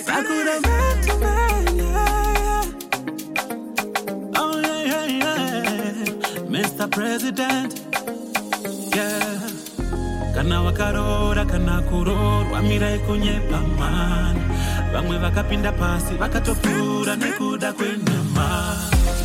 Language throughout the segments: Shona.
Sakura man to man, yeah. Oh yeah, yeah. Mr. President, yeah. Kana wakarora, kana kurorwa, mirai kunyepa man. Vamwe vakapinda pasi, vakatopura nekuda kwenyama.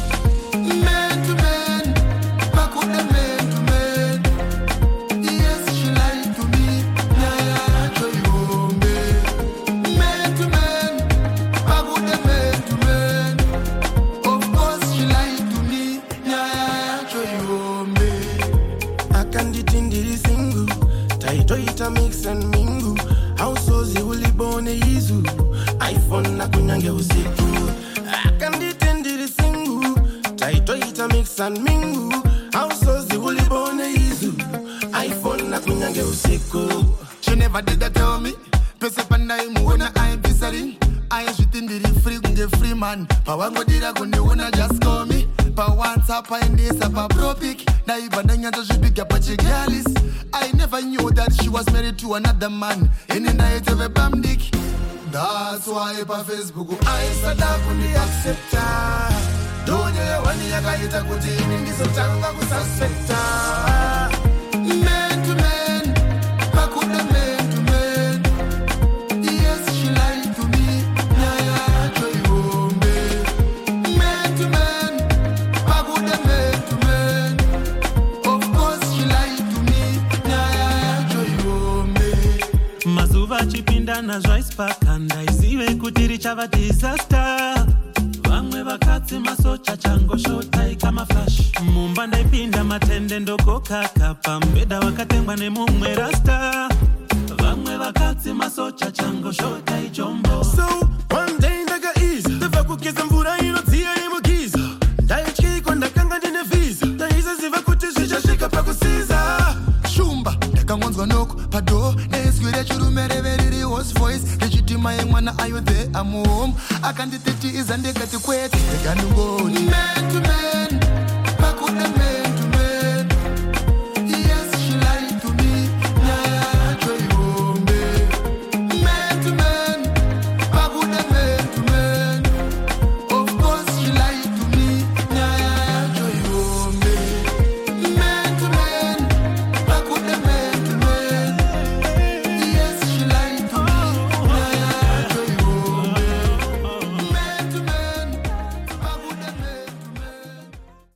Man to man, Pakuda man to man. Yes, she lied to me. Nyaya choyombe. Man to man, Pakuda man to man. Of course she lied to me. Nyaya choyombe. Akanditindiri single, taito ita mix and mingle. Households ulibone izu, iPhone na kunyange usiku. Akanditindiri single, taito ita mix and mingle. Households ulibone izu, iPhone na kunyange usiku. She never did that tell me. Pese panda imuona I pisari. I shitindiri free kunge free man. Pawango dira kunde una just call me. Pa WhatsApp and this up a propic. Na ibanda nyanto shipika pachigalis. I never knew that she was married to another man. Any night of a bam dick. That's why pa Facebook I said I couldn't accept her. Donye wani yakaita kutini nisotanga kususpecta. Man to man, Pakuda man to man. Yes, she lied to me. Nyaya choyombe. Man to man, Pakuda man to man. Of course she lied to me. Nyaya choyombe. Mazuva chipinda na zvaispakanda izive kuti richava disaster. Vamwe vakatsi masocha chango shota ikama flash. Mumba ndaipinda matende ndoko kaka pambeda vakatengwa nemumwe rasta. Vamwe vakatsi masocha chango shota ichombo. So one day ndaga ease ndava kugeza mvura inodziya yemugiza. Ndaityiko ndakanga ndine visa. Ndaisaziva kuti zvichasvika pakusiza. Shumba ndakangonzwa noko pado ndaiswira chirumerevereri host voice ndechitima yemwana ayo the I'm home. Akanditeti iza ndekati kwete ndekanungoni. Man to man, Pakuda man.